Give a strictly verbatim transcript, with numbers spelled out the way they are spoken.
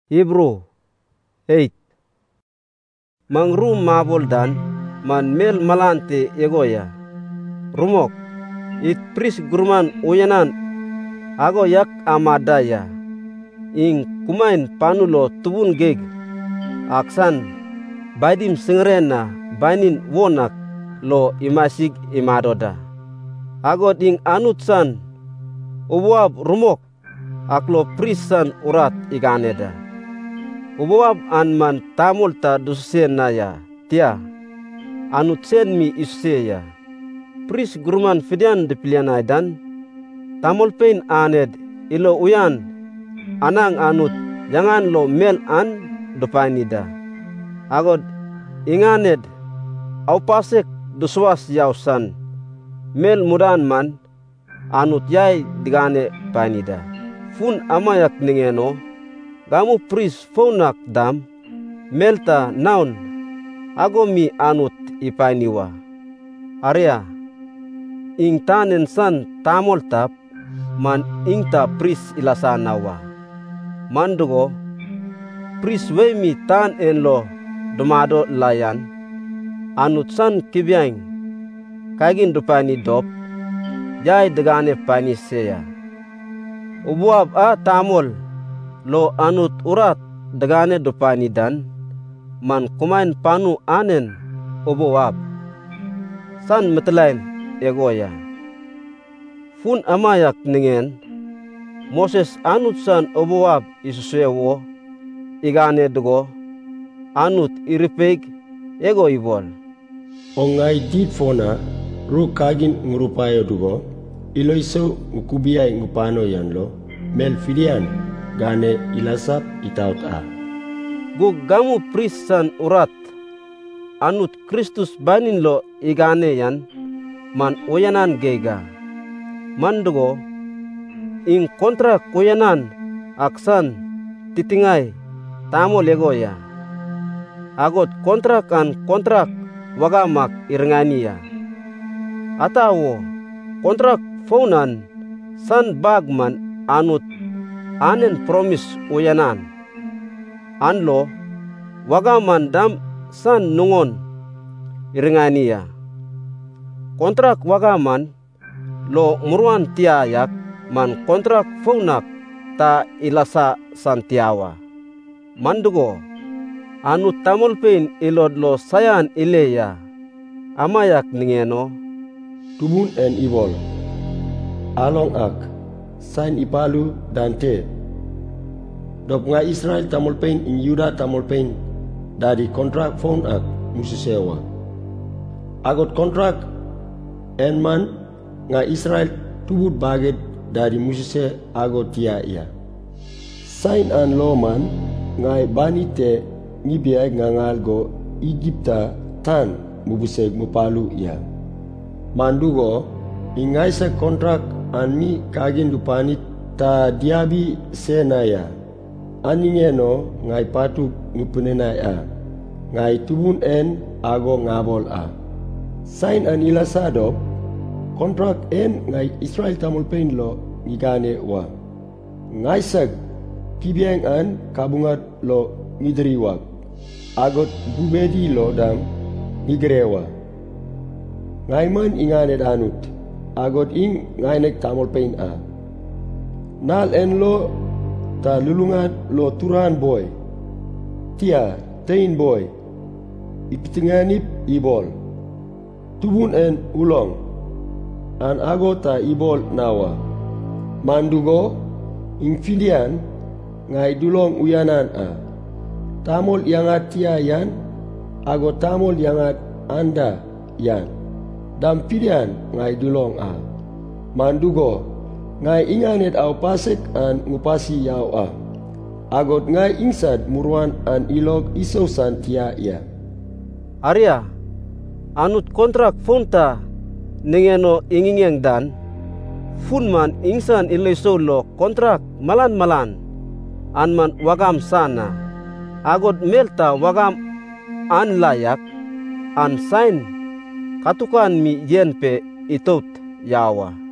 Hebrew eight. Mangru mabol dan man mel malante egoya. Rumok it pris gurman uyanan ago yak amadaya. Ing kumain panulo tubun geg. Aksan baidim sengrena bainin wonak lo imasig imadoda. Ago ding anutsan ubuab rumok aklo prisan urat iganeda. Ubuab an man tamul ta dusen naya tia anutsen mi iseya. Pris gurman fidian de pilianai dan tamul pain aned ilo uyan anang anut jangan lo mel an dopanida. Agod inganed au pasek duswas yausan mel mudan man anut yai digane panida. Fun amayak ningeno gamu pris fonak dam melta naun agomi anut ipaniwa. Area ing tanen san tamol tap man ingta pris ilasanawa. Mandugo pris wemi tan enlo domado layan anut san kibyang kagin dupani dop jai degane pani seya. Ubuab a tamol lo anut urat degane dupani dan man kumain panu anen ubuab san metelain egoya. Fun amayak ningen Moses anut san ubuab isusewo igane dugo anut iripeg ego ibol. Ongai dit fona ru kagin ngurupayo dugo ilo iso ngukubiyay ngupano yan lo mel fidian gane ilasap itaut a. Gug gamu prisan urat anut Kristus banin lo igane yan man uyanan gega. Mandugo ing kontra kuyanan aksan titingay tamo legoya. Agot kontrak an kontrak wagamak irngania. Atawo kontrak faunan san bagman anut anen promis uyanan. Anlo wagaman dam san nungon irngania. Kontrak wagaman lo muruan tiayak man kontrak faunak ta ilasa santiawa. Mandugo anu tamol pain ilod lo sayan ileya amayak ningeno tubun en ibol along ak sain ipalu dante dop nga Israel tamol pain in Yuda tamol pain dari kontrak phone ak musisewa agot kontrak en man nga Israel tubut baget dari musise agot tia iya sain an lo man ngai banite ngibiyay ngangal go Egypta tan mubuseg mupalu iya. Mandugo ingay sa kontrak anmi kagin dupanit ta diabi senaya. Aningeno ngay patu ngupunenaya. Ngay tubun en ago ngabol a. Sain an ilasadop kontrak en ngay Israel tamul pain lo ngigane wa. Ngay sag kibiyang an kabungat lo ngidriwag. Agot bubedi lo dam nigrewa. Ngay man ingane danut. Agot ing ngay nek tamol pain a. Nal en lo ta lulungan lo turan boy. Tia tain boy. Ipitinganip ibol. Tubun en ulong. An ago ta ibol nawa. Mandugo ing filian ngay dulong uyanan a. Tamol yangat tia yan, ago tamol yangat anda yan. Dam pilihan ngay dulong a. Mandugo, ngay inganet au pasek an ngupasi yaw a. Agot ngay insad muruan an ilog isosan tia ya. Arya, anut kontrak funta ningeno ingingeng dan, funman ingsan ileso lo kontrak malan-malan, anman wagam sana. Agot melta wagam an layak an sain katukan mi yen pe itot yawa.